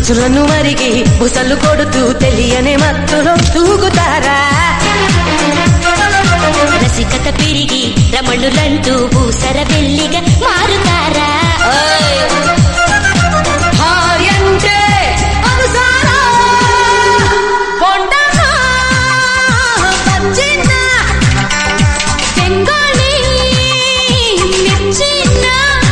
రుచులను మరిగి బుసలు కొడుతూ తెలియని మత్తులో తూగుతారా రసికత పెరిగి రమణులంటూ భూసర వెల్లిగా మారుతారా భార్యంటే అనుసారా బొండనా పచ్చిన్న తెంగోళి మెచ్చిన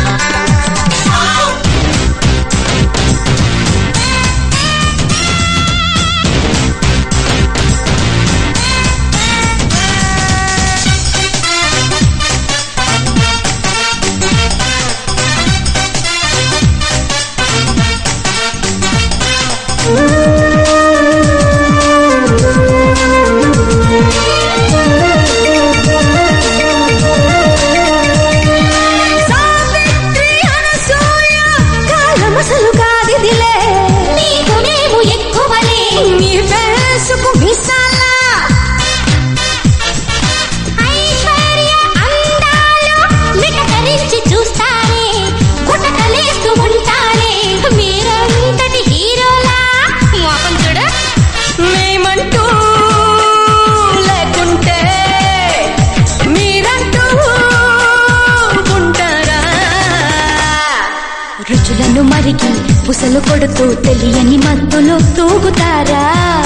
రుచులను మరిగి పుసలు కొడుతూ తెలియని మత్తులో తూగుతారా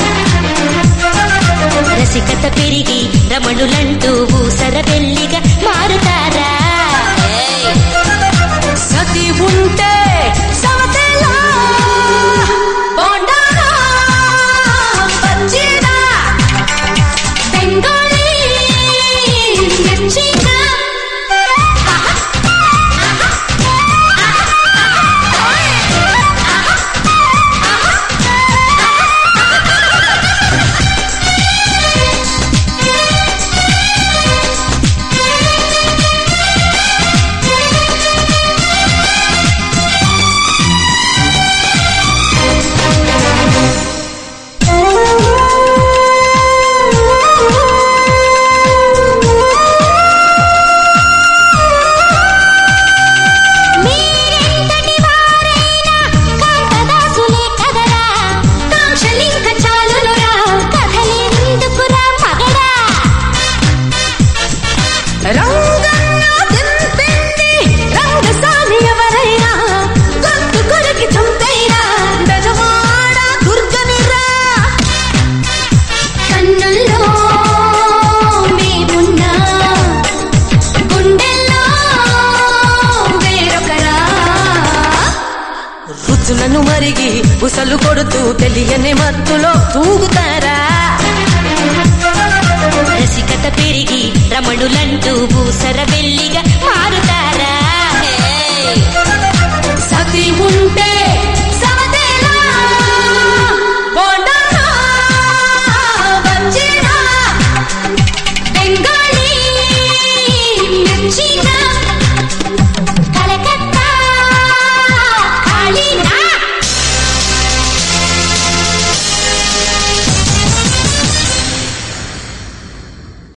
రసికత పెరిగి రమణులంటూ ఊసర వెల్లిగా మారుతారా సతి ఉంటే సవతెలా బొండనా పచ్చిన బెంగాళీ మెచ్చిన రుచులను మరిగి బుసలు కొడుతూ తెలియని మత్తులో తూగుతారా రసికత పెరిగి రమణులంటూ భూసర వెల్లిగా మారుతారా సతి ఉంటే